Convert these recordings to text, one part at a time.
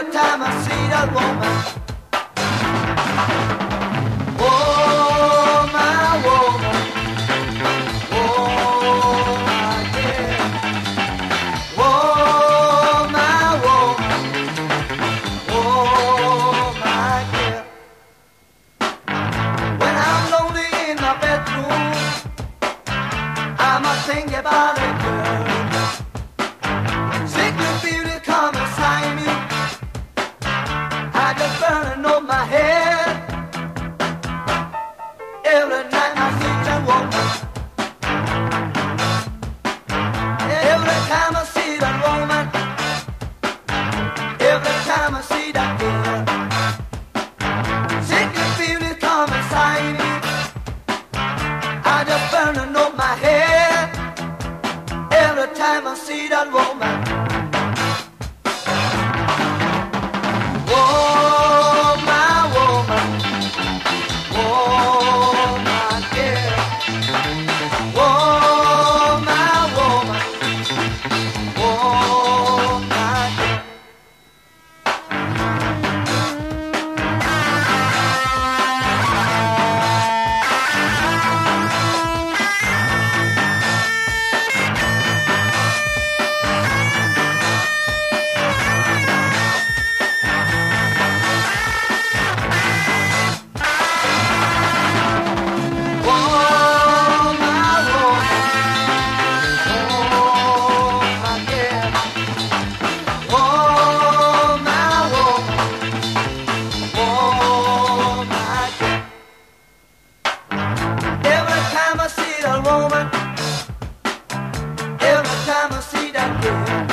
time I see that woman. Oh, my woman. Oh, my dear. Oh, my woman. Oh, my dear. When I'm lonely in my bedroom, I must think about a girl. Sickly beauty come beside me. I just burning on my head. Every night I see that woman. Every time I see that woman. Every time I see that girl. Sickly beauty come beside me. I just burning on my head. Every time I see that woman. Oh, my woman. Oh, my dear. Oh, my woman. Oh, my dear.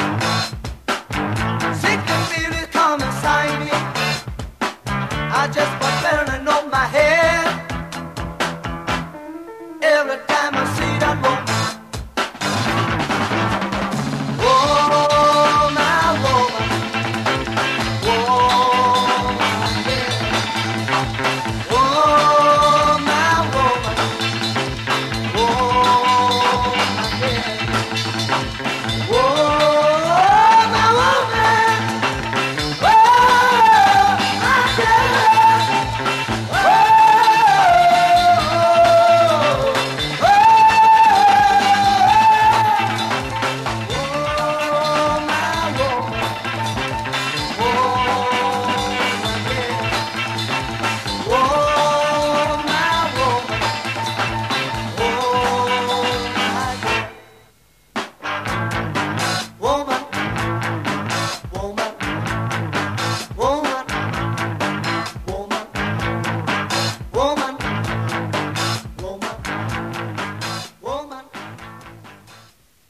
I just